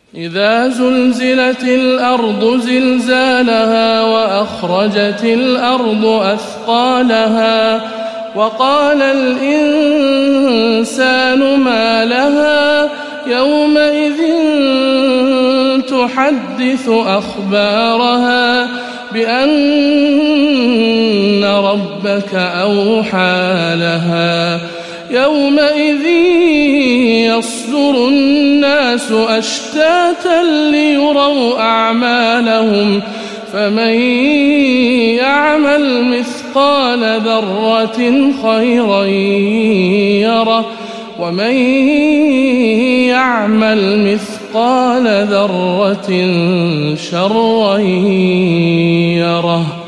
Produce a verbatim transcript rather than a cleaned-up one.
إذا زلزلت الأرض زلزالها وأخرجت الأرض أثقالها وقال الإنسان ما لها يومئذ تحدث أخبارها بأن ربك أوحى لها يومئذ يصدر الناس أشتاتا ليروا أعمالهم فمن يعمل مثقال ذرة خيرا يره ومن يعمل مثقال ذرة شرا يره.